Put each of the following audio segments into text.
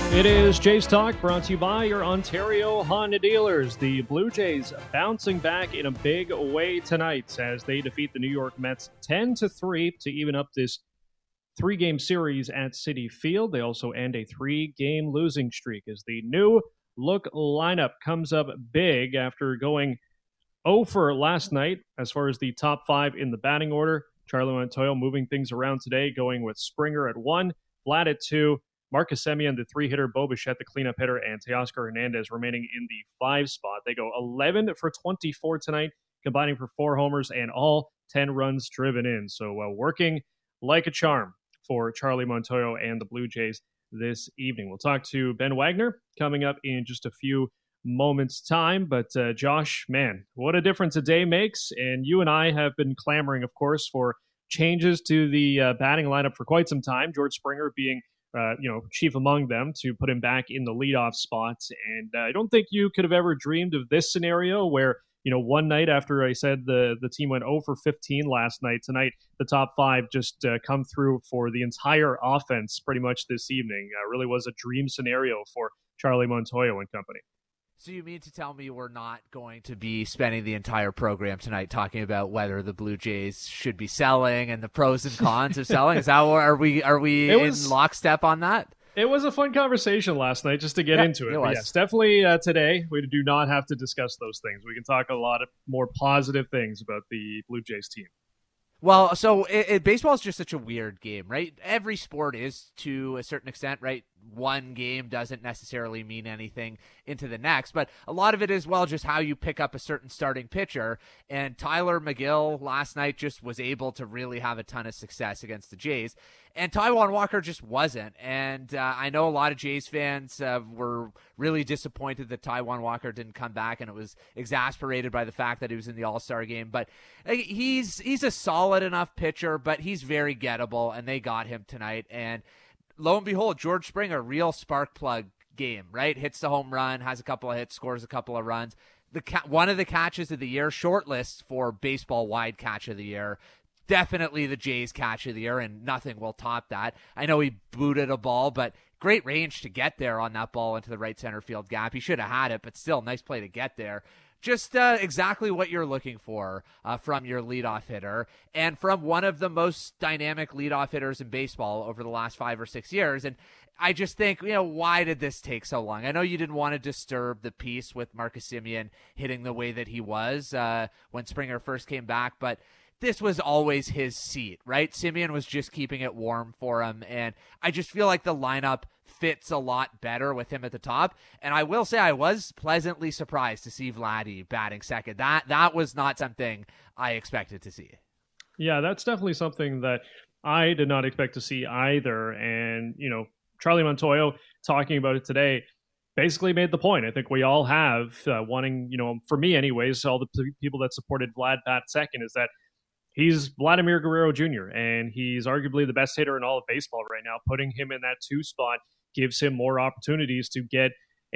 It is Jays Talk, brought to you by your Ontario Honda dealers. The Blue Jays bouncing back in a big way tonight as they defeat the New York Mets 10-3 to even up this three-game series at Citi Field. They also end a three-game losing streak as the new look lineup comes up big after going 0 for last night as far as the top five in the batting order. Charlie Montoyo moving things around today, going with Springer at 1, Vlad at 2, Marcus Semien, the 3-hitter, Bo Bichette, the cleanup hitter, and Teoscar Hernandez remaining in the 5 spot. They go 11 for 24 tonight, combining for 4 homers and all 10 runs driven in. So working like a charm for Charlie Montoyo and the Blue Jays this evening. We'll talk to Ben Wagner coming up in just a few moments' time. But Josh, man, what a difference a day makes. And you and I have been clamoring, of course, for changes to the batting lineup for quite some time. George Springer being chief among them, to put him back in the leadoff spot. And I don't think you could have ever dreamed of this scenario where, one night after I said the team went 0 for 15 last night, tonight the top 5 just come through for the entire offense pretty much this evening. Really was a dream scenario for Charlie Montoyo and company. So you mean to tell me we're not going to be spending the entire program tonight talking about whether the Blue Jays should be selling and the pros and cons of selling? Is that are we in lockstep on that? It was a fun conversation last night just to get into it. But yes, definitely today we do not have to discuss those things. We can talk a lot of more positive things about the Blue Jays team. Well, so baseball is just such a weird game, right? Every sport is to a certain extent, right? One game doesn't necessarily mean anything into the next, but a lot of it is, well, just how you pick up a certain starting pitcher. And Tyler McGill last night just was able to really have a ton of success against the Jays. And Taijuan Walker just wasn't. And I know a lot of Jays fans were really disappointed that Taijuan Walker didn't come back, and it was exasperated by the fact that he was in the All-Star game. But he's a solid enough pitcher, but he's very gettable, and they got him tonight. And lo and behold, George Springer, real spark plug game, right? Hits the home run, has a couple of hits, scores a couple of runs. One of the catches of the year, shortlist for baseball-wide catch of the year. Definitely the Jays catch of the year, and nothing will top that. I know he booted a ball, but great range to get there on that ball into the right center field gap. He should have had it, but still, nice play to get there. Just exactly what you're looking for from your leadoff hitter, and from one of the most dynamic leadoff hitters in baseball over the last 5 or 6 years. And I just think, why did this take so long? I know you didn't want to disturb the peace with Marcus Semien hitting the way that he was when Springer first came back, but this was always his seat, right? Semien was just keeping it warm for him, and I just feel like the lineup fits a lot better with him at the top. And I will say I was pleasantly surprised to see Vladdy batting second. That was not something I expected to see. Yeah, that's definitely something that I did not expect to see either. And, Charlie Montoyo talking about it today basically made the point. I think we all have wanting, for me anyways, all the people that supported Vlad bat second, is that he's Vladimir Guerrero Jr., and he's arguably the best hitter in all of baseball right now. Putting him in that 2 spot gives him more opportunities to get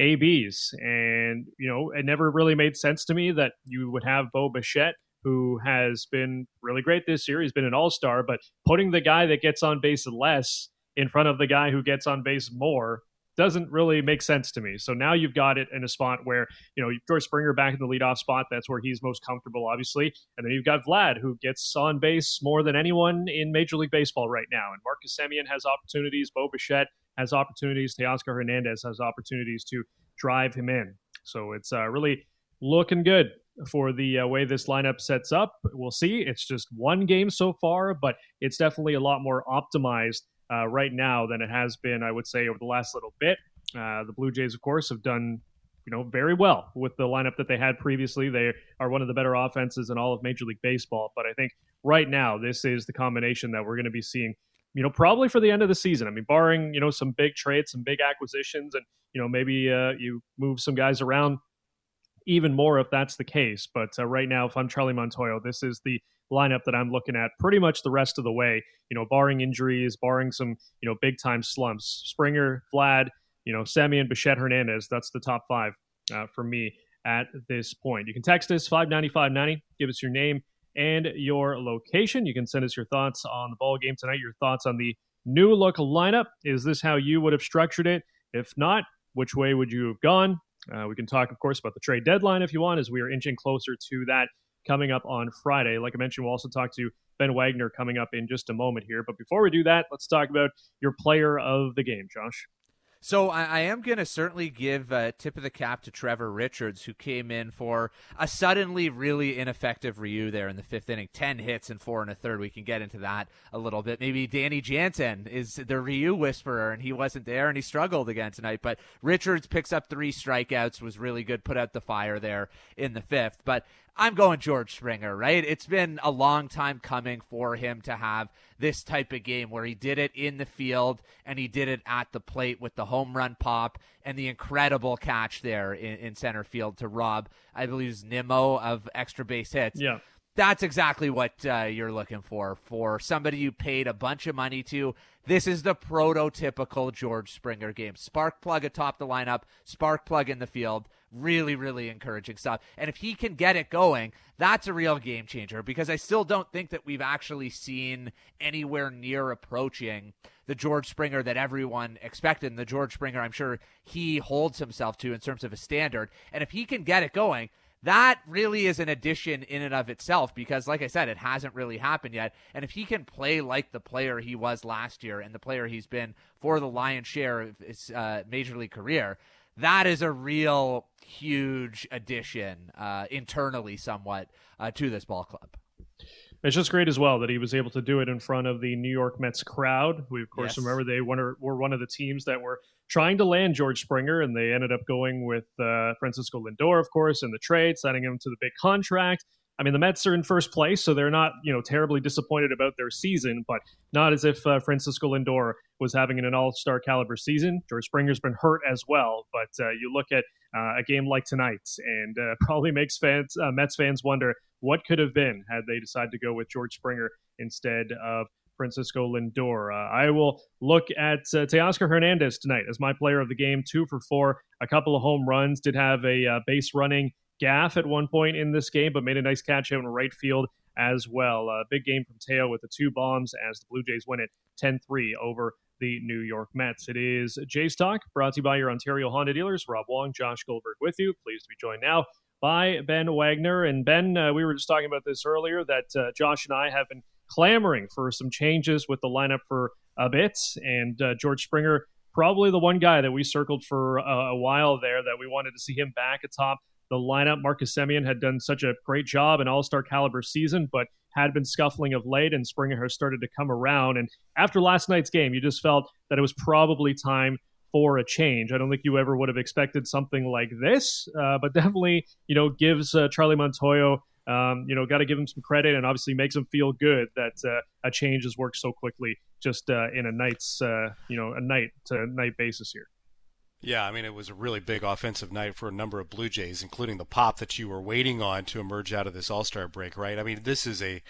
ABs. And, it never really made sense to me that you would have Bo Bichette, who has been really great this year. He's been an all-star, but putting the guy that gets on base less in front of the guy who gets on base more doesn't really make sense to me. So now you've got it in a spot where, George Springer back in the leadoff spot. That's where he's most comfortable, obviously. And then you've got Vlad, who gets on base more than anyone in Major League Baseball right now. And Marcus Semien has opportunities. Bo Bichette has opportunities. Teoscar Hernandez has opportunities to drive him in. So it's really looking good for the way this lineup sets up. We'll see. It's just one game so far, but it's definitely a lot more optimized right now than it has been, I would say, over the last little bit. The Blue Jays, of course, have done very well with the lineup that they had previously. They are one of the better offenses in all of Major League Baseball. But I think right now this is the combination that we're going to be seeing, probably for the end of the season. I mean, barring, some big trades, some big acquisitions, and, maybe you move some guys around even more if that's the case. But right now, if I'm Charlie Montoyo, this is the lineup that I'm looking at pretty much the rest of the way, barring injuries, barring some, big time slumps. Springer, Vlad, Semien, Bichette, Hernandez, that's the top 5 for me at this point. You can text us 590-590, give us your name and your location. You can send us your thoughts on the ball game tonight, your thoughts on the new look lineup. Is this how you would have structured it? If not, which way would you have gone? We can talk, of course, about the trade deadline if you want, as we are inching closer to that coming up on Friday. Like I mentioned, we'll also talk to Ben Wagner coming up in just a moment here. But before we do that, let's talk about your player of the game, Josh. So I am going to certainly give a tip of the cap to Trevor Richards, who came in for a suddenly really ineffective Ryu there in the fifth inning. 10 hits and 4 1/3. We can get into that a little bit. Maybe Danny Jansen is the Ryu whisperer, and he wasn't there, and he struggled again tonight. But Richards picks up 3 strikeouts, was really good, put out the fire there in the fifth. But I'm going George Springer, right? It's been a long time coming for him to have this type of game where he did it in the field and he did it at the plate with the home run pop and the incredible catch there in center field to rob, I believe, it's Nimmo of extra base hits. Yeah. That's exactly what you're looking for somebody you paid a bunch of money to. This is the prototypical George Springer game. Spark plug atop the lineup, spark plug in the field. Really, really encouraging stuff. And if he can get it going, that's a real game changer, because I still don't think that we've actually seen anywhere near approaching the George Springer that everyone expected, and the George Springer I'm sure he holds himself to in terms of a standard. And if he can get it going, that really is an addition in and of itself, because, like I said, it hasn't really happened yet. And if he can play like the player he was last year and the player he's been for the lion's share of his major league career, that is a real huge addition internally somewhat to this ball club. It's just great as well that he was able to do it in front of the New York Mets crowd. We, of course, remember they were one of the teams that were trying to land George Springer, and they ended up going with Francisco Lindor, of course, in the trade, signing him to the big contract. I mean, the Mets are in first place, so they're not, terribly disappointed about their season, but not as if Francisco Lindor was having an all-star caliber season. George Springer's been hurt as well, but you look at a game like tonight, and probably makes Mets fans wonder what could have been had they decided to go with George Springer instead of Francisco Lindor. I will look at Teoscar Hernandez tonight as my player of the game. 2 for 4, a couple of home runs, did have a base running gaff at one point in this game, but made a nice catch out in right field as well. Big game from Teo with the 2 bombs as the Blue Jays win it 10-3 over the New York Mets. It is Jays Talk, brought to you by your Ontario Honda dealers. Rob Wong, Josh Goldberg with you. Pleased to be joined now by Ben Wagner. And Ben, we were just talking about this earlier, that Josh and I have been clamoring for some changes with the lineup for a bit, and George Springer, probably the one guy that we circled for a while there, that we wanted to see him back atop the lineup. Marcus Semien had done such a great job, an all-star caliber season, but had been scuffling of late, and Springer has started to come around. And after last night's game, you just felt that it was probably time for a change. I don't think you ever would have expected something like this, but definitely, gives Charlie Montoyo, got to give him some credit, and obviously makes him feel good that a change has worked so quickly just in a night-to-night basis here. Yeah, I mean, it was a really big offensive night for a number of Blue Jays, including the pop that you were waiting on to emerge out of this All-Star break, right? I mean, this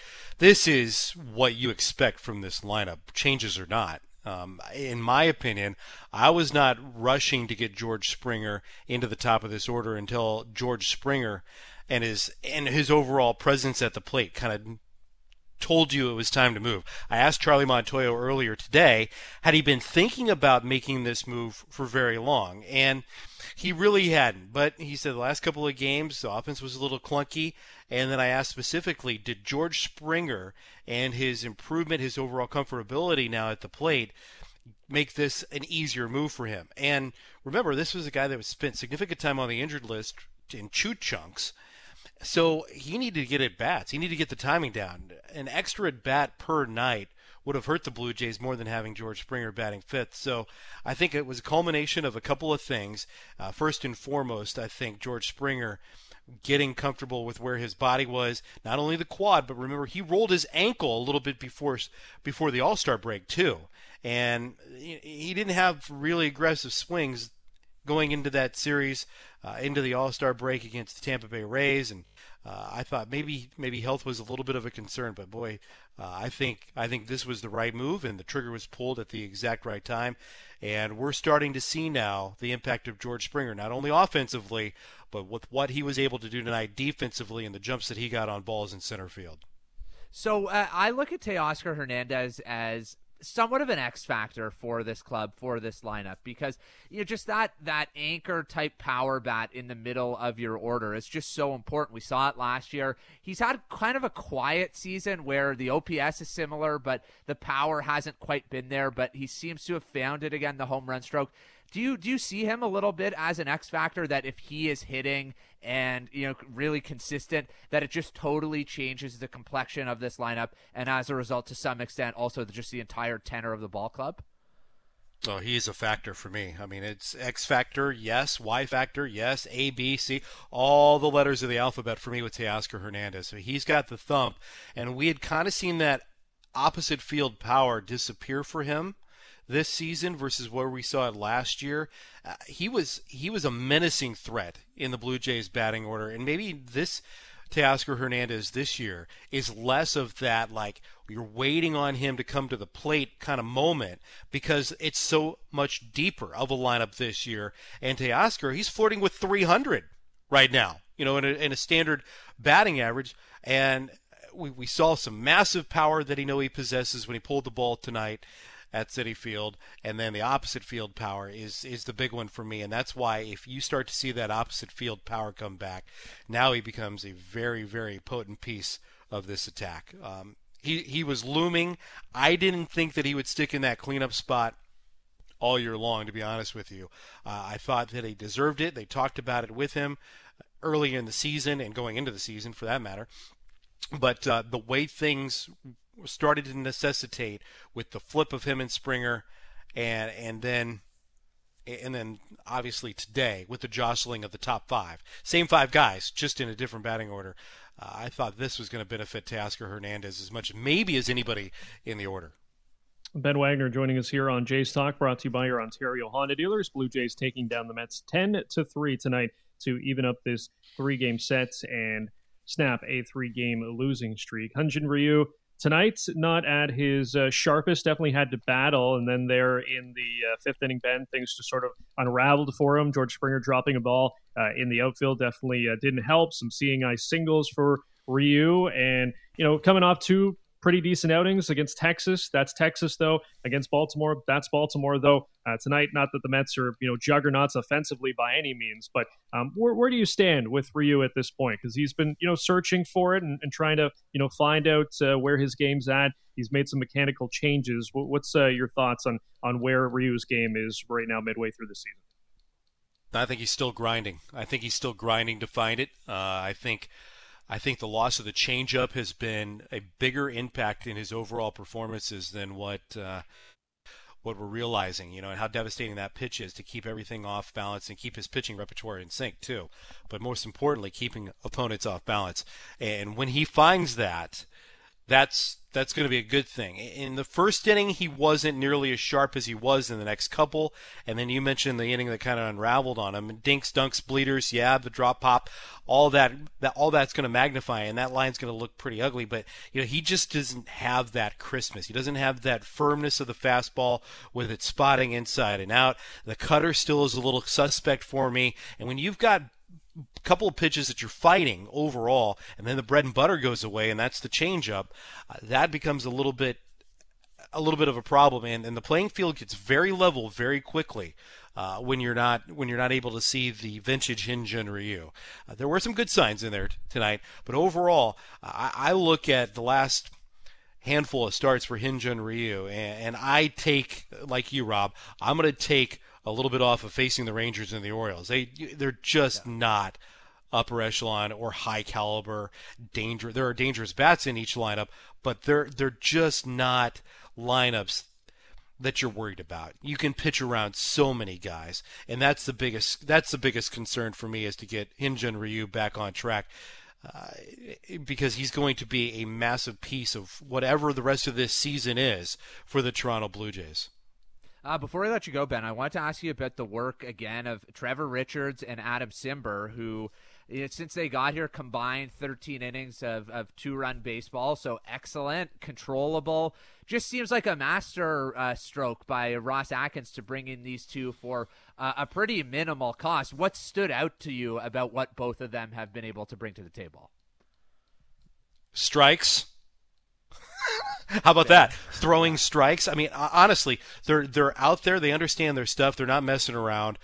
is what you expect from this lineup, changes or not. In my opinion, I was not rushing to get George Springer into the top of this order until George Springer and his overall presence at the plate kind of told you it was time to move. I asked Charlie Montoyo earlier today, had he been thinking about making this move for very long? And he really hadn't. But he said the last couple of games, the offense was a little clunky. And then I asked specifically, did George Springer and his improvement, his overall comfortability now at the plate, make this an easier move for him? And remember, this was a guy that was spent significant time on the injured list in chew chunks. So he needed to get at bats. He needed to get the timing down. An extra at bat per night would have hurt the Blue Jays more than having George Springer batting fifth. So I think it was a culmination of a couple of things. First and foremost, I think George Springer getting comfortable with where his body was, not only the quad, but remember he rolled his ankle a little bit before the All-Star break too. And he didn't have really aggressive swings going into that series, into the All-Star break against the Tampa Bay Rays, and I thought maybe health was a little bit of a concern, but boy, I think this was the right move, and the trigger was pulled at the exact right time, and we're starting to see now the impact of George Springer, not only offensively, but with what he was able to do tonight defensively and the jumps that he got on balls in center field. So I look at Teoscar Hernandez as somewhat of an X factor for this club, for this lineup, because just that anchor type power bat in the middle of your order is just so important. We saw it last year. He's had kind of a quiet season where the OPS is similar, but the power hasn't quite been there, but he seems to have found it again, the home run stroke. Do you see him a little bit as an X factor, that if he is hitting and really consistent, that it just totally changes the complexion of this lineup, and as a result, to some extent, also just the entire tenor of the ball club? Oh, he's a factor for me. I mean, it's X factor, yes. Y factor, yes. A, B, C, all the letters of the alphabet for me with Teoscar Hernandez. So he's got the thump, and we had kind of seen that opposite field power disappear for him this season versus where we saw it last year. He was a menacing threat in the Blue Jays batting order, and maybe this Teoscar Hernandez this year is less of that, like, you're waiting on him to come to the plate kind of moment, because it's so much deeper of a lineup this year. And Teoscar, he's flirting with 300 right now, in a standard batting average, and we saw some massive power that he possesses when he pulled the ball tonight at Citi Field, and then the opposite field power is the big one for me, and that's why if you start to see that opposite field power come back, now he becomes a very, very potent piece of this attack. He was looming. I didn't think that he would stick in that cleanup spot all year long, to be honest with you. I thought that he deserved it. They talked about it with him early in the season and going into the season, for that matter. But the way things started to necessitate with the flip of him and Springer, and then obviously today with the jostling of the top five, same five guys, just in a different batting order, I thought this was going to benefit Teoscar Hernandez as much maybe as anybody in the order. Ben Wagner joining us here on Jays Talk, brought to you by your Ontario Honda dealers. Blue Jays taking down the Mets 10-3 tonight to even up this 3-game set and snap a 3-game losing streak. Hyun-Jin Ryu tonight, not at his sharpest, definitely had to battle, and then there in the fifth inning, Ben, things just sort of unraveled for him. George Springer dropping a ball in the outfield definitely didn't help. Some seeing eye singles for Ryu, and coming off two pretty decent outings against Texas. That's Texas, though. Against Baltimore, that's Baltimore, though. Tonight, not that the Mets are, juggernauts offensively by any means, but where do you stand with Ryu at this point? Because he's been, searching for it and trying to, find out where his game's at. He's made some mechanical changes. What's your thoughts on where Ryu's game is right now, midway through the season? I think he's still grinding. To find it. I think the loss of the changeup has been a bigger impact in his overall performances than what we're realizing, and how devastating that pitch is to keep everything off balance and keep his pitching repertoire in sync too. But most importantly, keeping opponents off balance. And when he finds that, that's going to be a good thing. In the first inning, he wasn't nearly as sharp as he was in the next couple. And then you mentioned the inning that kind of unraveled on him. Dinks, dunks, bleeders, the drop pop, all that's going to magnify, and that line's going to look pretty ugly. But he just doesn't have that crispness. He doesn't have that firmness of the fastball with it spotting inside and out. The cutter still is a little suspect for me. And when you've got couple of pitches that you're fighting overall, and then the bread and butter goes away, and that's the changeup, that becomes a little bit of a problem, and the playing field gets very level very quickly when you're not able to see the vintage Hyun-Jin Ryu. There were some good signs in there tonight, but overall, I look at the last handful of starts for Hyun-Jin Ryu, and I take, like you, Rob, I'm going to take a little bit off of facing the Rangers and the Orioles. They're just not upper echelon or high caliber danger. There are dangerous bats in each lineup, but they're just not lineups that you're worried about. You can pitch around so many guys, and that's the biggest concern for me, is to get Hyun-Jin Ryu back on track. Because he's going to be a massive piece of whatever the rest of this season is for the Toronto Blue Jays. Before we let you go, Ben, I want to ask you about the work again of Trevor Richards and Adam Cimber, who, since they got here, combined 13 innings of 2-run baseball. So excellent, controllable. Just seems like a master stroke by Ross Atkins to bring in these two for a pretty minimal cost. What stood out to you about what both of them have been able to bring to the table? Strikes. How about that? Throwing strikes. I mean, honestly, they're out there. They understand their stuff. They're not messing around.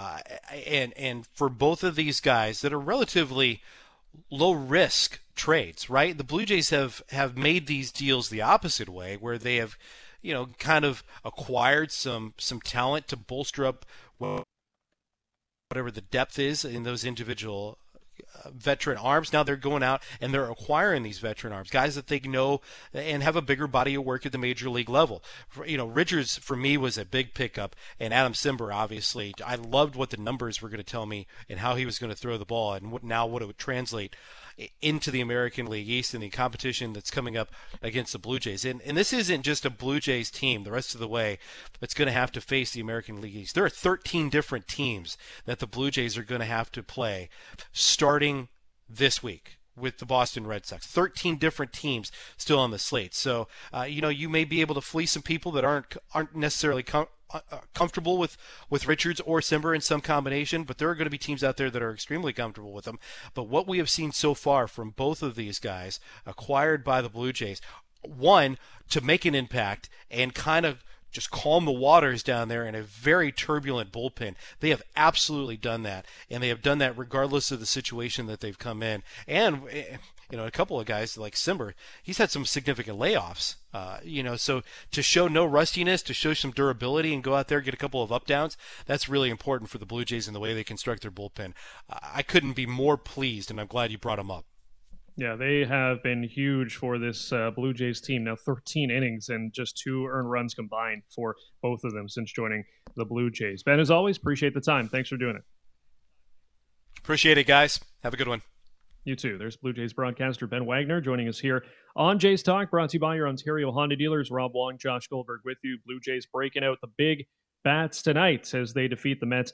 And for both of these guys that are relatively low risk trades, right? The Blue Jays have made these deals the opposite way, where they have, kind of acquired some talent to bolster up whatever the depth is in those individual veteran arms. Now they're going out and they're acquiring these veteran arms, guys that they know and have a bigger body of work at the major league level. Richards for me was a big pickup, and Adam Cimber, obviously. I loved what the numbers were going to tell me and how he was going to throw the ball, and what it would translate into the American League East and the competition that's coming up against the Blue Jays. And this isn't just a Blue Jays team the rest of the way that's going to have to face the American League East. There are 13 different teams that the Blue Jays are going to have to play starting this week with the Boston Red Sox. 13 different teams still on the slate. So, you may be able to fleece some people that aren't necessarily comfortable with Richards or Cimber in some combination, but there are going to be teams out there that are extremely comfortable with them. But what we have seen so far from both of these guys acquired by the Blue Jays, one, to make an impact and kind of just calm the waters down there in a very turbulent bullpen. They have absolutely done that, and they have done that regardless of the situation that they've come in. And a couple of guys like Cimber, he's had some significant layoffs. So to show no rustiness, to show some durability and go out there and get a couple of up downs, that's really important for the Blue Jays and the way they construct their bullpen. I couldn't be more pleased, and I'm glad you brought him up. Yeah, they have been huge for this Blue Jays team. Now 13 innings and just 2 earned runs combined for both of them since joining the Blue Jays. Ben, as always, appreciate the time. Thanks for doing it. Appreciate it, guys. Have a good one. You too. There's Blue Jays broadcaster Ben Wagner joining us here on Jays Talk, brought to you by your Ontario Honda dealers. Rob Wong, Josh Goldberg with you. Blue Jays breaking out the big bats tonight as they defeat the Mets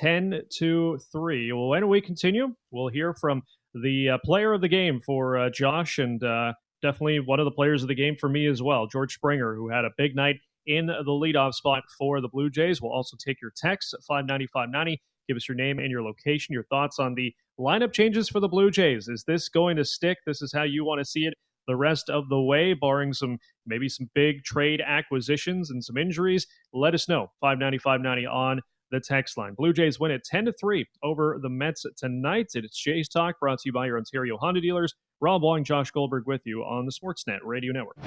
10-3. Well, when we continue, we'll hear from the player of the game for Josh, and definitely one of the players of the game for me as well, George Springer, who had a big night in the leadoff spot for the Blue Jays. We'll also take your texts at 590-590. Give us your name and your location, your thoughts on the lineup changes for the Blue Jays. Is this going to stick? This is how you want to see it the rest of the way, barring maybe some big trade acquisitions and some injuries. Let us know. 590-590 on the text line. Blue Jays win it 10-3 over the Mets tonight. It's Jays Talk, brought to you by your Ontario Honda dealers. Rob Wong, Josh Goldberg with you on the Sportsnet Radio Network.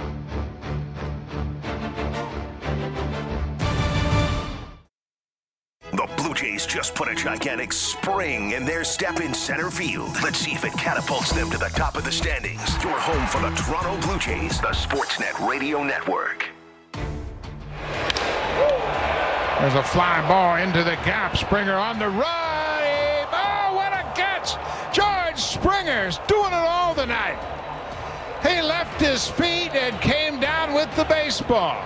The Blue Jays just put a gigantic spring in their step in center field. Let's see if it catapults them to the top of the standings. Your home for the Toronto Blue Jays, the Sportsnet Radio Network. There's a fly ball into the gap. Springer on the run. Oh, what a catch! George Springer's doing it all tonight. He left his feet and came down with the baseball.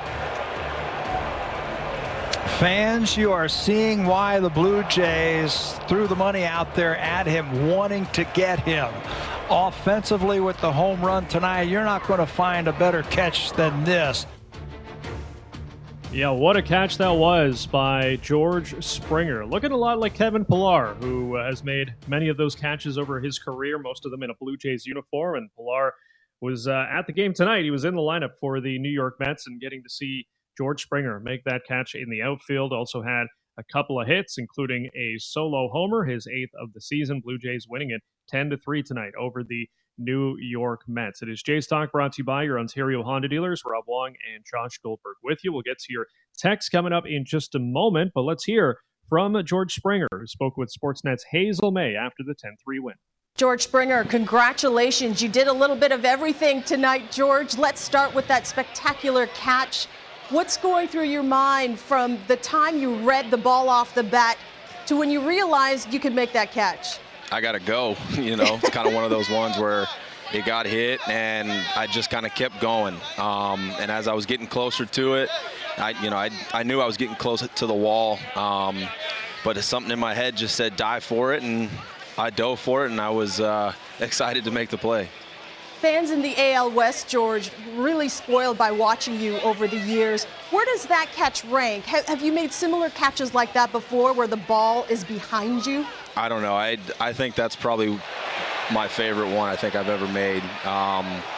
Fans, you are seeing why the Blue Jays threw the money out there at him, wanting to get him. Offensively with the home run tonight, you're not going to find a better catch than this. Yeah, what a catch that was by George Springer. Looking a lot like Kevin Pillar, who has made many of those catches over his career, most of them in a Blue Jays uniform. And Pillar was at the game tonight. He was in the lineup for the New York Mets, and getting to see George Springer make that catch in the outfield. Also had a couple of hits, including a solo homer, his 8th of the season. Blue Jays winning it 10-3 tonight over the New York Mets. It is Jays Talk, brought to you by your Ontario Honda dealers. Rob Wong and Josh Goldberg with you. We'll get to your text coming up in just a moment, but let's hear from George Springer, who spoke with Sportsnet's Hazel May after the 10-3 win. George Springer, congratulations. You did a little bit of everything tonight, George. Let's start with that spectacular catch. What's going through your mind from the time you read the ball off the bat to when you realized you could make that catch? I got to go, It's kind of one of those ones where it got hit and I just kind of kept going. And as I was getting closer to it, I knew I was getting close to the wall. But something in my head just said dive for it, and I dove for it, and I was excited to make the play. Fans in the AL West, George, really spoiled by watching you over the years. Where does that catch rank? Have you made similar catches like that before where the ball is behind you? I don't know. I think that's probably my favorite one I think I've ever made.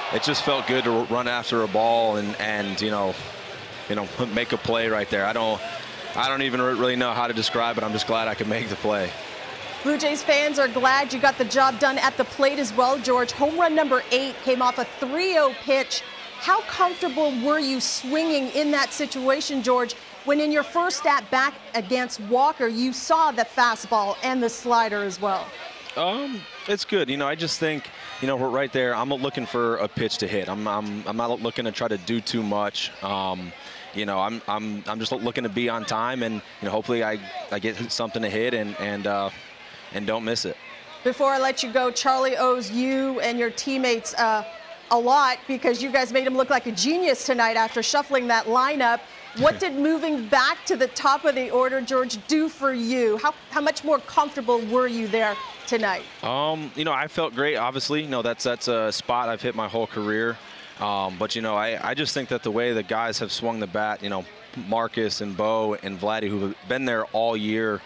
it just felt good to run after a ball and make a play right there. I don't even really know how to describe it. I'm just glad I could make the play. Blue Jays fans are glad you got the job done at the plate as well, George. Home run number 8 came off a 3-0 pitch. How comfortable were you swinging in that situation, George, when in your first at-bat against Walker, you saw the fastball and the slider as well? It's good. I just think, we're right there. I'm looking for a pitch to hit. I'm not looking to try to do too much. I'm just looking to be on time, and hopefully I get something to hit and don't miss it. Before I let you go, Charlie owes you and your teammates a lot because you guys made him look like a genius tonight after shuffling that lineup. What did moving back to the top of the order, George, do for you? How much more comfortable were you there tonight? I felt great. Obviously, that's a spot I've hit my whole career. But I just think that the way the guys have swung the bat, Marcus and Bo and Vladdy, who have been there all year,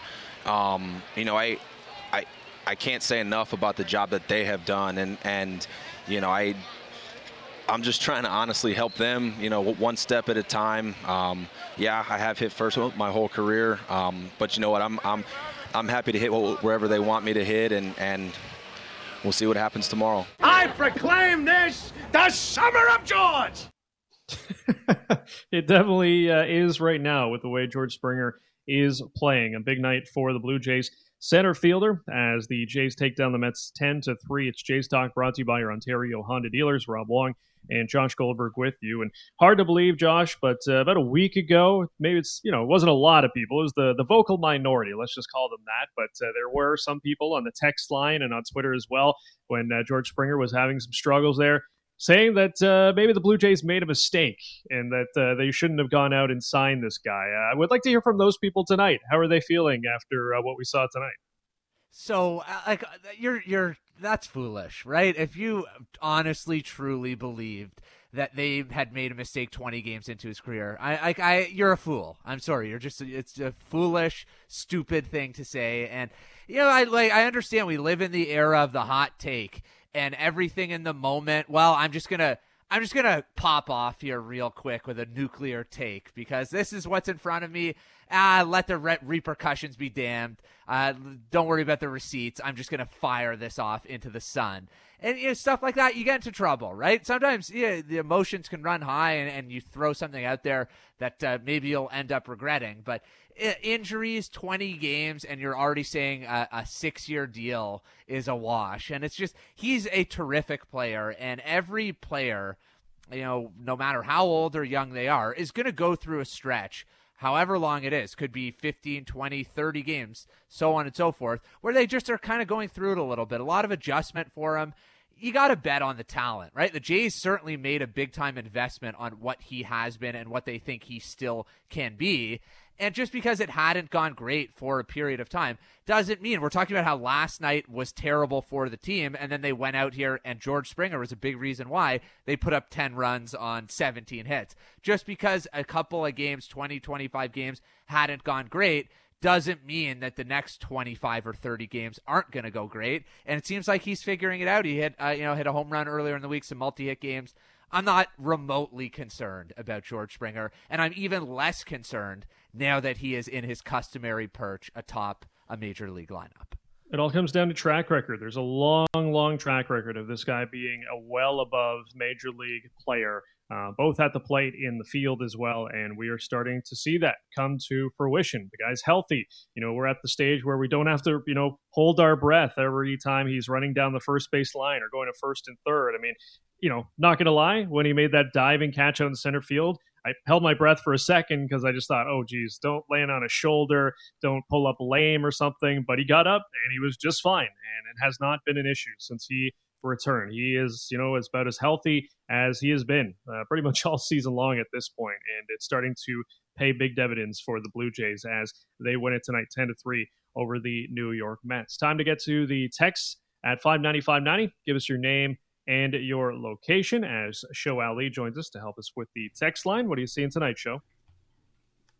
I can't say enough about the job that they have done, and I'm just trying to honestly help them, one step at a time. I have hit first my whole career, but you know what? I'm happy to hit wherever they want me to hit, and we'll see what happens tomorrow. I proclaim this the Summer of George! It definitely is right now with the way George Springer is playing. A big night for the Blue Jays center fielder as the Jays take down the Mets 10-3. It's Jays Talk brought to you by your Ontario Honda dealers. Rob Long and Josh Goldberg with you. And hard to believe, Josh, but about a week ago, maybe it wasn't a lot of people. It was the vocal minority, let's just call them that. But there were some people on the text line and on Twitter as well when George Springer was having some struggles there, saying that maybe the Blue Jays made a mistake and that they shouldn't have gone out and signed this guy. I would like to hear from those people tonight. How are they feeling after what we saw tonight? So, you're that's foolish, right? If you honestly, truly believed that they had made a mistake 20 games into his career, you're a fool. I'm sorry. It's a foolish, stupid thing to say. And, I understand we live in the era of the hot take and everything in the moment. Well, I'm just going to pop off here real quick with a nuclear take because this is what's in front of me. Let the repercussions be damned. Don't worry about the receipts. I'm just going to fire this off into the sun. And stuff like that, you get into trouble, right? Sometimes the emotions can run high and you throw something out there that maybe you'll end up regretting. But injuries, 20 games, and you're already saying a 6-year deal is a wash. And it's just, he's a terrific player. And every player, no matter how old or young they are, is going to go through a stretch, however long it is, could be 15, 20, 30 games, so on and so forth, where they just are kind of going through it a little bit. A lot of adjustment for him. You got to bet on the talent, right? The Jays certainly made a big-time investment on what he has been and what they think he still can be. And just because it hadn't gone great for a period of time doesn't mean, we're talking about how last night was terrible for the team, and then they went out here and George Springer was a big reason why they put up 10 runs on 17 hits. Just because a couple of games, 20, 25 games, hadn't gone great doesn't mean that the next 25 or 30 games aren't going to go great. And it seems like he's figuring it out. He hit a home run earlier in the week, some multi-hit games. I'm not remotely concerned about George Springer, and I'm even less concerned now that he is in his customary perch atop a major league lineup. It all comes down to track record. There's a long, long track record of this guy being a well above major league player, both at the plate, in the field as well, and we are starting to see that come to fruition. The guy's healthy. We're at the stage where we don't have to, hold our breath every time he's running down the first base line or going to first and third. I mean, not going to lie, when he made that diving catch out in center field, I held my breath for a second because I just thought, oh, geez, don't land on a shoulder, don't pull up lame or something. But he got up and he was just fine, and it has not been an issue since he returned. He is, is about as healthy as he has been pretty much all season long at this point, and it's starting to pay big dividends for the Blue Jays as they win it tonight 10-3 over the New York Mets. Time to get to the text at 590-590. Give us your name and your location as Show Ali joins us to help us with the text line. What are you seeing tonight, Show?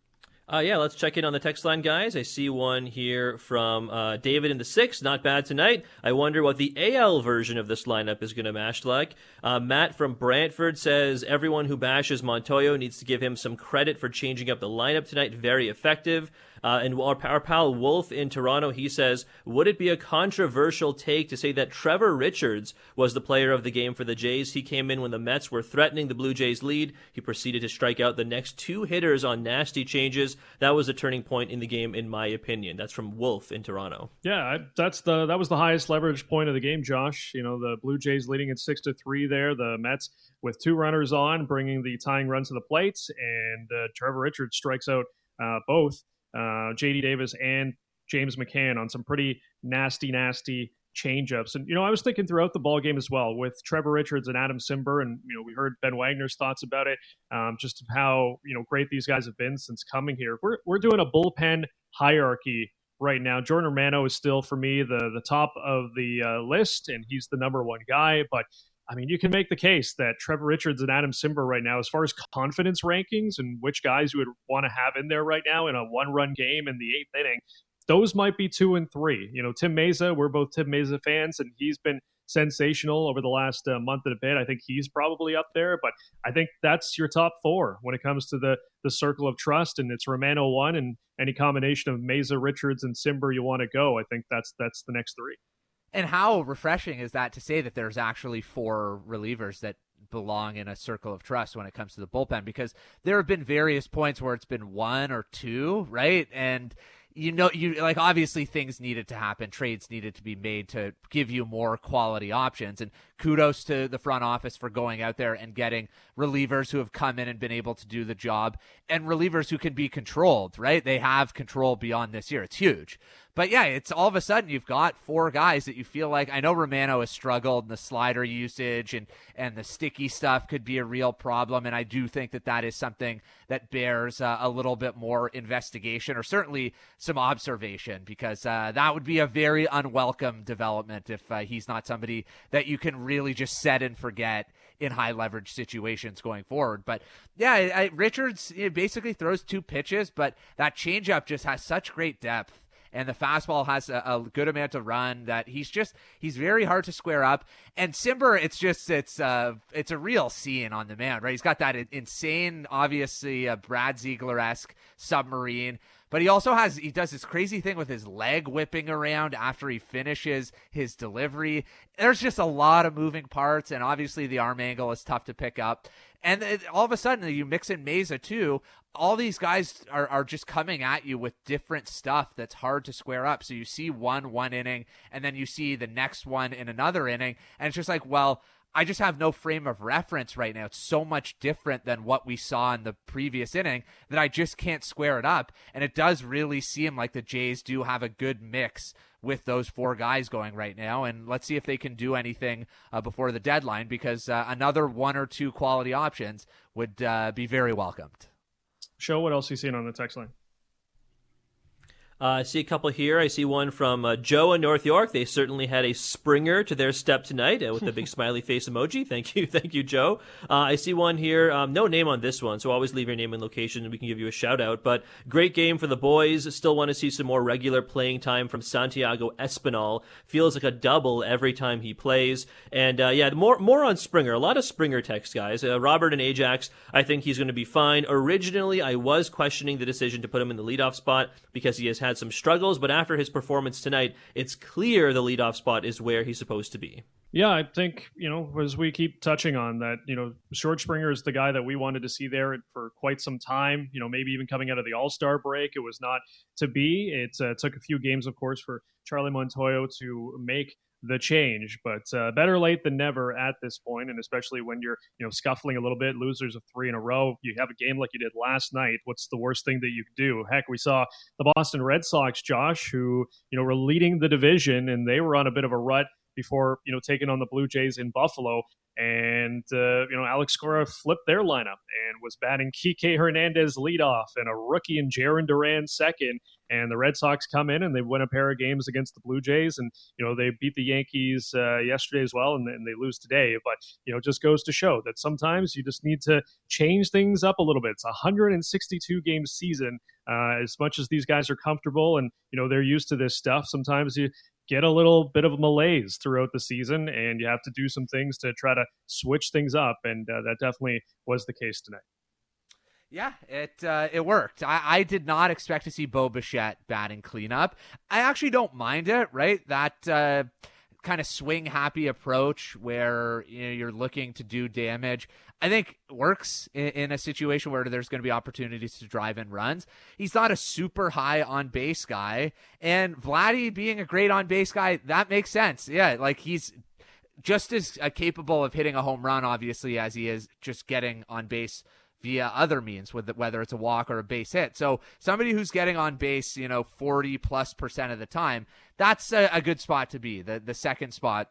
Yeah, let's check in on the text line, guys. I see one here from David in the 6. Not bad tonight. I wonder what the AL version of this lineup is going to mash like. Matt from Brantford says, everyone who bashes Montoyo needs to give him some credit for changing up the lineup tonight. Very effective. And our pal Wolf in Toronto, he says, would it be a controversial take to say that Trevor Richards was the player of the game for the Jays? He came in when the Mets were threatening the Blue Jays lead. He proceeded to strike out the next 2 hitters on nasty changes. That was a turning point in the game, in my opinion. That's from Wolf in Toronto. Yeah, that was the highest leverage point of the game, Josh. You know, the Blue Jays leading at 6-3 there. The Mets with 2 runners on, bringing the tying run to the plate, and Trevor Richards strikes out both J.D. Davis and James McCann on some pretty nasty changeups. And, you know, I was thinking throughout the ball game as well with Trevor Richards and Adam Simber, and, you know, we heard Ben Wagner's thoughts about it, just how, you know, great these guys have been since coming here. We're doing a bullpen hierarchy right now. Jordan Romano is still, for me, the top of the list, and he's the number 1 guy. But I mean, you can make the case that Trevor Richards and Adam Simber right now, as far as confidence rankings and which guys you would want to have in there right now in a 1-run game in the 8th inning, those might be 2 and 3. You know, Tim Meza, we're both Tim Meza fans, and he's been sensational over the last month and a bit. I think he's probably up there, but I think that's your top 4 when it comes to the circle of trust, and it's Romano 1, and any combination of Meza, Richards, and Simber you want to go. I think that's the next 3. And how refreshing is that to say that there's actually 4 relievers that belong in a circle of trust when it comes to the bullpen? Because there have been various points where it's been 1 or 2, right? And obviously things needed to happen. Trades needed to be made to give you more quality options. And kudos to the front office for going out there and getting relievers who have come in and been able to do the job, and relievers who can be controlled, right? They have control beyond this year. It's huge. But yeah, it's all of a sudden you've got 4 guys that you feel like, I know Romano has struggled in the slider usage and the sticky stuff could be a real problem. And I do think that is something that bears a little bit more investigation, or certainly some observation, because that would be a very unwelcome development if he's not somebody that you can really just set and forget in high leverage situations going forward. But yeah, Richards basically throws 2 pitches, but that changeup just has such great depth. And the fastball has a good amount of run that he's very hard to square up. And Simber, it's a real scene on the mound, right? He's got that insane, obviously Brad Ziegler-esque submarine, but he does this crazy thing with his leg whipping around after he finishes his delivery. There's just a lot of moving parts, and obviously the arm angle is tough to pick up. And all of a sudden, you mix in Meza too. All these guys are just coming at you with different stuff that's hard to square up. So you see one inning, and then you see the next one in another inning, and it's just like, well, I just have no frame of reference right now. It's so much different than what we saw in the previous inning that I just can't square it up. And it does really seem like the Jays do have a good mix with those 4 guys going right now. And let's see if they can do anything before the deadline, because another 1 or 2 quality options would be very welcomed. Show what else you seen on the text line. I see a couple here. I see one from Joe in North York. They certainly had a Springer to their step tonight with the big smiley face emoji. Thank you, Joe. I see one here. No name on this one, so always leave your name and location and we can give you a shout out. But great game for the boys. Still want to see some more regular playing time from Santiago Espinal. Feels like a double every time he plays. And more on Springer. A lot of Springer text, guys. Robert and Ajax, I think he's going to be fine. Originally, I was questioning the decision to put him in the leadoff spot because he has had some struggles, but after his performance tonight, it's clear the leadoff spot is where he's supposed to be. Yeah, I think, as we keep touching on that, George Springer is the guy that we wanted to see there for quite some time, maybe even coming out of the All-Star break. It was not to be. It took a few games, of course, for Charlie Montoyo to make the change, but better late than never at this point. And especially when you're, scuffling a little bit, losers of 3 in a row, you have a game like you did last night. What's the worst thing that you could do? Heck, we saw the Boston Red Sox, Josh, who, were leading the division and they were on a bit of a rut before, taking on the Blue Jays in Buffalo. And, Alex Cora flipped their lineup and was batting Kike Hernandez leadoff and a rookie in Jarren Duran second. And the Red Sox come in and they win a pair of games against the Blue Jays. And, they beat the Yankees yesterday as well, and they lose today. But, it just goes to show that sometimes you just need to change things up a little bit. It's a 162-game season. As much as these guys are comfortable and, they're used to this stuff, sometimes you get a little bit of a malaise throughout the season, and you have to do some things to try to switch things up, and that definitely was the case tonight. Yeah, it worked. I did not expect to see Bo Bichette batting cleanup. I actually don't mind it, right? That kind of swing happy approach where you're looking to do damage, I think works in a situation where there's going to be opportunities to drive in runs. He's not a super high on base guy, and Vladdy being a great on base guy, that makes sense. Yeah, like he's just as capable of hitting a home run, obviously, as he is just getting on base via other means, whether it's a walk or a base hit. So somebody who's getting on base, 40+% of the time, that's a good spot to be, the second spot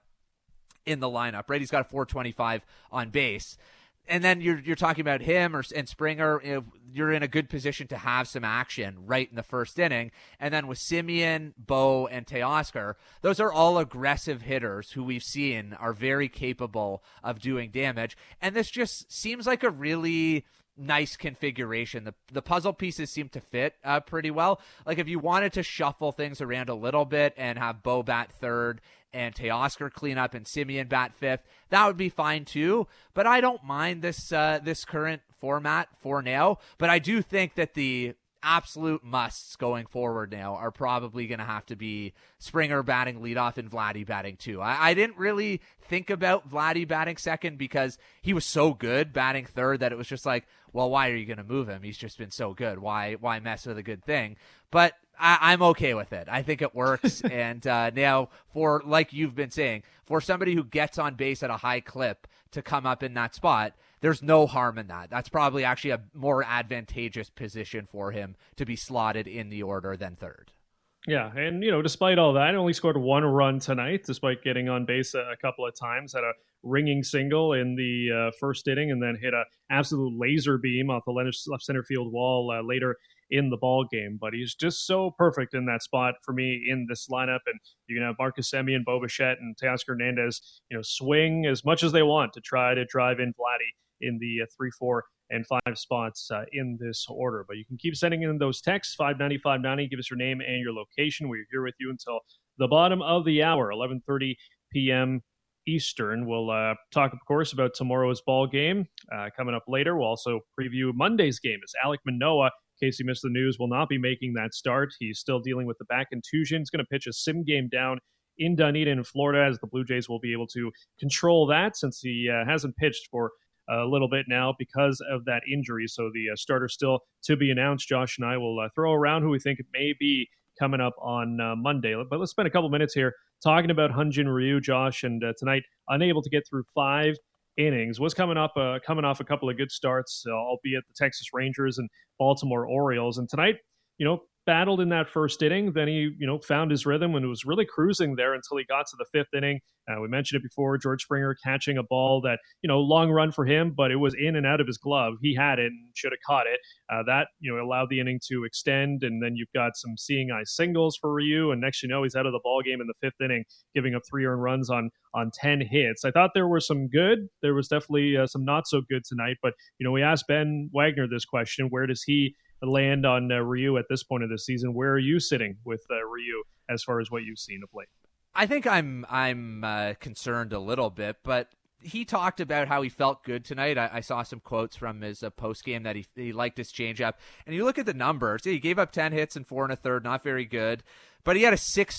in the lineup, right? He's got a 425 on base. And then you're talking about him and Springer. You're in a good position to have some action right in the first inning. And then with Semien, Bo, and Teoscar, those are all aggressive hitters who we've seen are very capable of doing damage. And this just seems like a really nice configuration. The puzzle pieces seem to fit pretty well. Like if you wanted to shuffle things around a little bit and have Bo bat third and Teoscar clean up and Semien bat fifth, that would be fine too. But I don't mind this current format for now. But I do think that the absolute musts going forward now are probably going to have to be Springer batting leadoff and Vladdy batting two. I didn't really think about Vladdy batting second because he was so good batting third that it was just like, well, why are you going to move him? He's just been so good. Why mess with a good thing? But I'm okay with it. I think it works. And now for, like you've been saying, for somebody who gets on base at a high clip to come up in that spot, there's no harm in that. That's probably actually a more advantageous position for him to be slotted in the order than third. Yeah, and, despite all that, only scored one run tonight, despite getting on base a couple of times. Had a ringing single in the first inning and then hit an absolute laser beam off the left center field wall later in the ball game. But he's just so perfect in that spot for me in this lineup. And you can have Marcus Semien, Bo Bichette, and Teoscar Hernandez, swing as much as they want to try to drive in Vladdy in the 3, 4, and 5 spots in this order. But you can keep sending in those texts, 590, 590. Give us your name and your location. We're here with you until the bottom of the hour, 11:30 p.m. Eastern. We'll talk, of course, about tomorrow's ball game coming up later. We'll also preview Monday's game as Alek Manoah, in case you missed the news, will not be making that start. He's still dealing with the back contusion. He's going to pitch a sim game down in Dunedin, in Florida, as the Blue Jays will be able to control that since he hasn't pitched for a little bit now because of that injury. So the starter still to be announced. Josh and I will throw around who we think it may be coming up on Monday. But let's spend a couple minutes here talking about Hyun-Jin Ryu, Josh, and tonight unable to get through 5 innings. Was coming off a couple of good starts, albeit the Texas Rangers and Baltimore Orioles. And tonight, battled in that first inning. Then he, found his rhythm and was really cruising there until he got to the 5th inning. We mentioned it before, George Springer catching a ball that, long run for him, but it was in and out of his glove. He had it and should have caught it. That, allowed the inning to extend. And then you've got some seeing eye singles for Ryu. And next, he's out of the ball game in the 5th inning, giving up 3 earned runs on 10 hits. I thought there were some good. There was definitely some not so good tonight. But, we asked Ben Wagner this question: where does he land on Ryu at this point of the season? Where are you sitting with Ryu as far as what you've seen of late? I think I'm concerned a little bit, but he talked about how he felt good tonight. I saw some quotes from his post game that he liked his changeup. And you look at the numbers, he gave up 10 hits and 4 1/3, not very good. But he had a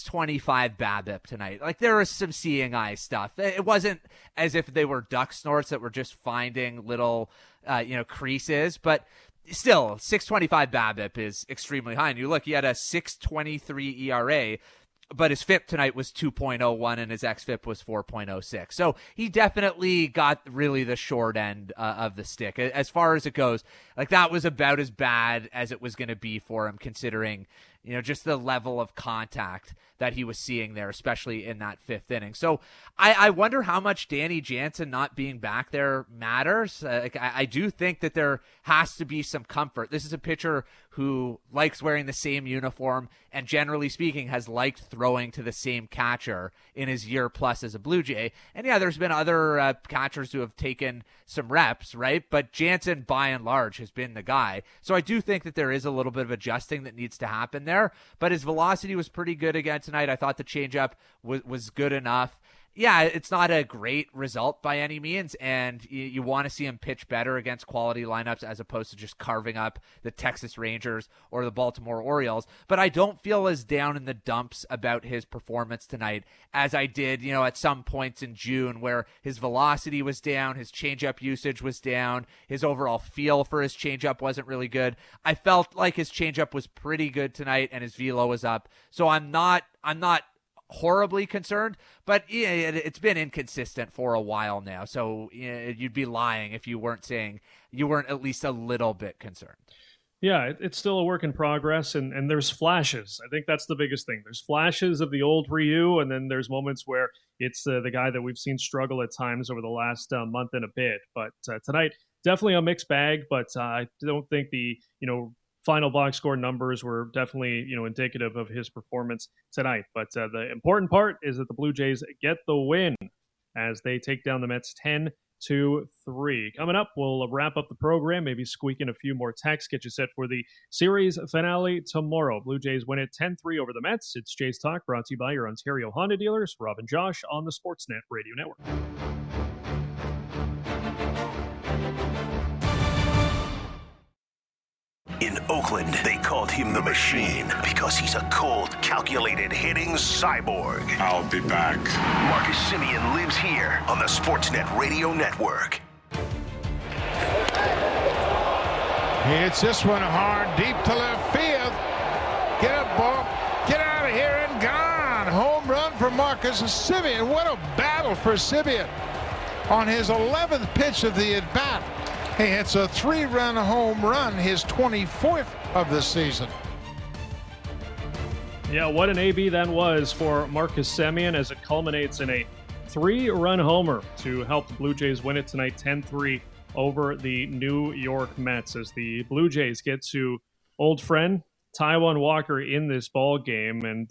625 BABIP tonight. Like, there was some seeing eye stuff. It wasn't as if they were duck snorts that were just finding little creases, but still, 625 BABIP is extremely high. And you look, he had a 6.23 ERA, but his FIP tonight was 2.01 and his xFIP was 4.06. So he definitely got really the short end of the stick. As far as it goes, like that was about as bad as it was going to be for him, considering, just the level of contact that he was seeing there, especially in that fifth inning. So I wonder how much Danny Jansen not being back there matters. I do think that there has to be some comfort. This is a pitcher who likes wearing the same uniform and, generally speaking, has liked throwing to the same catcher in his year plus as a Blue Jay. And yeah, there's been other catchers who have taken some reps, right? But Jansen, by and large, has been the guy. So I do think that there is a little bit of adjusting that needs to happen there. But his velocity was pretty good again tonight. I thought the changeup was good enough. Yeah, it's not a great result by any means, and you want to see him pitch better against quality lineups as opposed to just carving up the Texas Rangers or the Baltimore Orioles. But I don't feel as down in the dumps about his performance tonight as I did, at some points in June, where his velocity was down, his changeup usage was down, his overall feel for his changeup wasn't really good. I felt like his changeup was pretty good tonight, and his velo was up. So I'm not horribly concerned, but it's been inconsistent for a while now. So you'd be lying if you weren't saying you weren't at least a little bit concerned. Yeah, it's still a work in progress, and there's flashes. I think that's the biggest thing. There's flashes of the old Ryu, and then there's moments where it's the guy that we've seen struggle at times over the last month and a bit. But tonight, definitely a mixed bag, but I don't think the, final box score numbers were definitely, indicative of his performance tonight. But the important part is that the Blue Jays get the win as they take down the Mets 10-3. Coming up, we'll wrap up the program, maybe squeak in a few more texts, get you set for the series finale tomorrow. Blue Jays win it 10-3 over the Mets. It's Jays Talk, brought to you by your Ontario Honda dealers, Rob and Josh on the Sportsnet Radio Network. In Oakland, they called him the Machine because he's a cold, calculated hitting cyborg. I'll be back. Marcus Semien lives here on the Sportsnet Radio Network. He hits this one hard, deep to left field. Get up, ball. Get out of here and gone. Home run for Marcus Semien. What a battle for Semien on his 11th pitch of the at-bat. He hits a 3-run home run, his 24th of the season. Yeah, what an AB that was for Marcus Semien as it culminates in a 3-run homer to help the Blue Jays win it tonight 10-3 over the New York Mets as the Blue Jays get to old friend Taijuan Walker in this ball game. And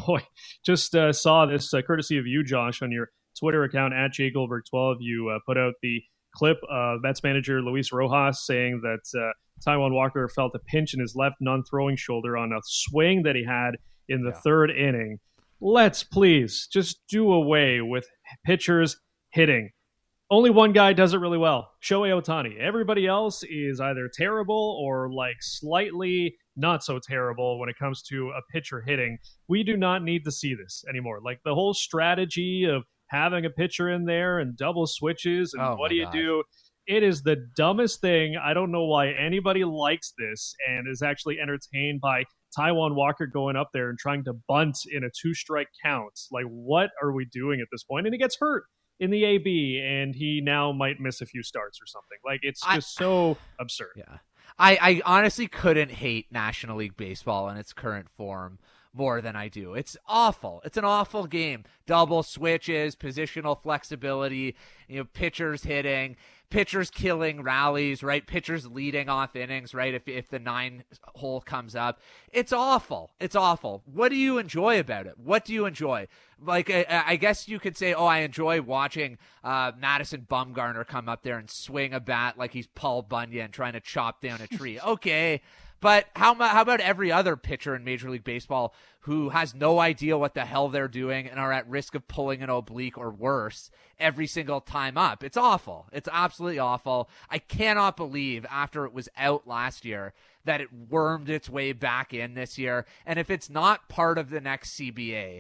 just saw this courtesy of you, Josh, on your Twitter account at JGoldberg12. You put out the clip of Mets manager Luis Rojas saying that Taijuan Walker felt a pinch in his left non-throwing shoulder on a swing that he had in the third inning. Let's please just do away with pitchers hitting. Only one guy does it really well, Shohei Ohtani. Everybody else is either terrible or like slightly not so terrible when it comes to a pitcher hitting. We do not need to see this anymore. Like the whole strategy of having a pitcher in there and double switches and what do you do? It is the dumbest thing. I don't know why anybody likes this and is actually entertained by Taijuan Walker going up there and trying to bunt in a 2-strike count. Like, what are we doing at this point? And he gets hurt in the AB, and he now might miss a few starts or something. Like, it's just so absurd. Yeah, I honestly couldn't hate National League Baseball in its current form more than I do. It's awful. It's an awful game. Double switches, positional flexibility, pitchers hitting, pitchers killing rallies, right? Pitchers leading off innings, right? If the 9-hole comes up. It's awful. It's awful. What do you enjoy about it? What do you enjoy? Like, I guess you could say, I enjoy watching Madison Bumgarner come up there and swing a bat like he's Paul Bunyan trying to chop down a tree. Okay. But how about every other pitcher in Major League Baseball who has no idea what the hell they're doing and are at risk of pulling an oblique or worse every single time up? It's awful. It's absolutely awful. I cannot believe after it was out last year that it wormed its way back in this year. And if it's not part of the next CBA,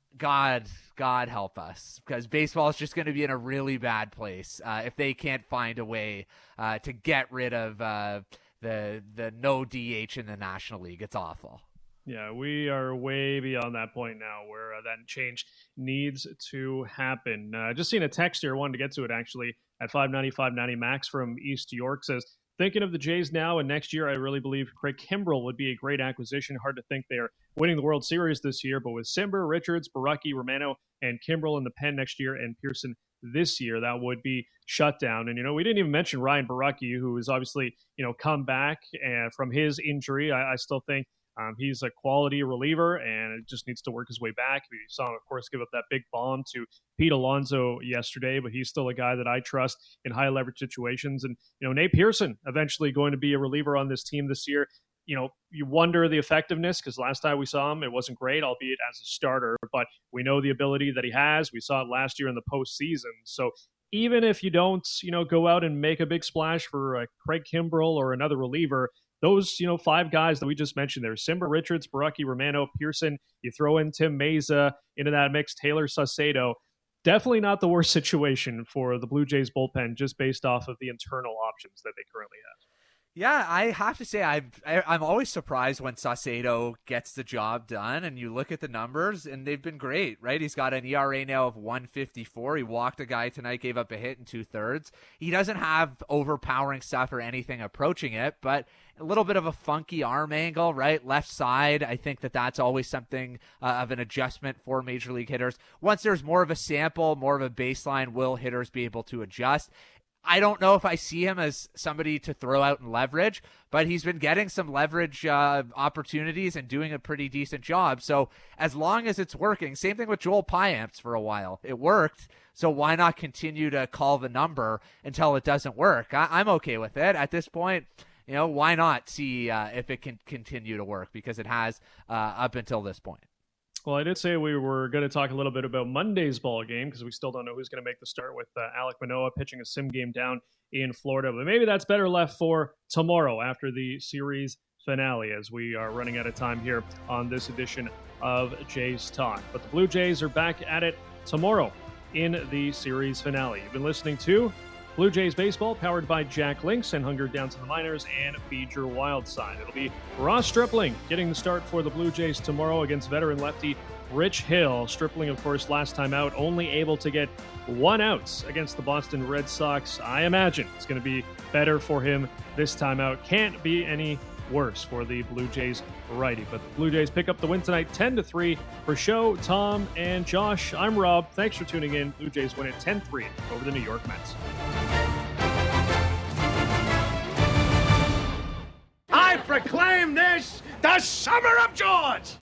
God help us, because baseball is just going to be in a really bad place if they can't find a way to get rid of the no DH in the National League. It's awful. Yeah, we are way beyond that point now where that change needs to happen. Just seeing a text here, wanted to get to it actually at 590 Max from East York says, thinking of the Jays now and next year, I really believe Craig Kimbrell would be a great acquisition. Hard to think they are winning the World Series this year, but with Simber, Richards, Borucki, Romano, and Kimbrell in the pen next year and Pearson this year, that would be shut down. And, we didn't even mention Ryan Borucki, who has obviously, come back from his injury. I still think he's a quality reliever and it just needs to work his way back. We saw him, of course, give up that big bomb to Pete Alonso yesterday, but he's still a guy that I trust in high leverage situations. And, Nate Pearson eventually going to be a reliever on this team this year. You wonder the effectiveness because last time we saw him, it wasn't great, albeit as a starter, but we know the ability that he has. We saw it last year in the postseason. So even if you don't, go out and make a big splash for Craig Kimbrell or another reliever, those, 5 guys that we just mentioned there, Simber, Richards, Borucki, Romano, Pearson, you throw in Tim Meza into that mix, Taylor Saucedo, definitely not the worst situation for the Blue Jays bullpen just based off of the internal options that they currently have. Yeah, I have to say I'm always surprised when Saucedo gets the job done, and you look at the numbers, and they've been great, right? He's got an ERA now of 1.54. He walked a guy tonight, gave up a hit in 2/3. He doesn't have overpowering stuff or anything approaching it, but a little bit of a funky arm angle, right? Left side. I think that's always something of an adjustment for major league hitters. Once there's more of a sample, more of a baseline, will hitters be able to adjust? I don't know if I see him as somebody to throw out and leverage, but he's been getting some leverage opportunities and doing a pretty decent job. So as long as it's working, same thing with Joel Payamps for a while. It worked, so why not continue to call the number until it doesn't work? I'm okay with it. At this point, why not see if it can continue to work, because it has up until this point. Well, I did say we were going to talk a little bit about Monday's ball game because we still don't know who's going to make the start with Alek Manoah pitching a sim game down in Florida. But maybe that's better left for tomorrow after the series finale, as we are running out of time here on this edition of Jays Talk. But the Blue Jays are back at it tomorrow in the series finale. You've been listening to Blue Jays Baseball, powered by Jack Links. Send hunger down to the minors and feed your wild side. It'll be Ross Stripling getting the start for the Blue Jays tomorrow against veteran lefty Rich Hill. Stripling, of course, last time out, only able to get 1 out against the Boston Red Sox. I imagine it's going to be better for him this time out. Can't be any worse for the Blue Jays righty. But the Blue Jays pick up the win tonight 10-3. For Show, Tom, and Josh, I'm Rob. Thanks for tuning in. Blue Jays win it 10-3 over the New York Mets. I proclaim this the Summer of George!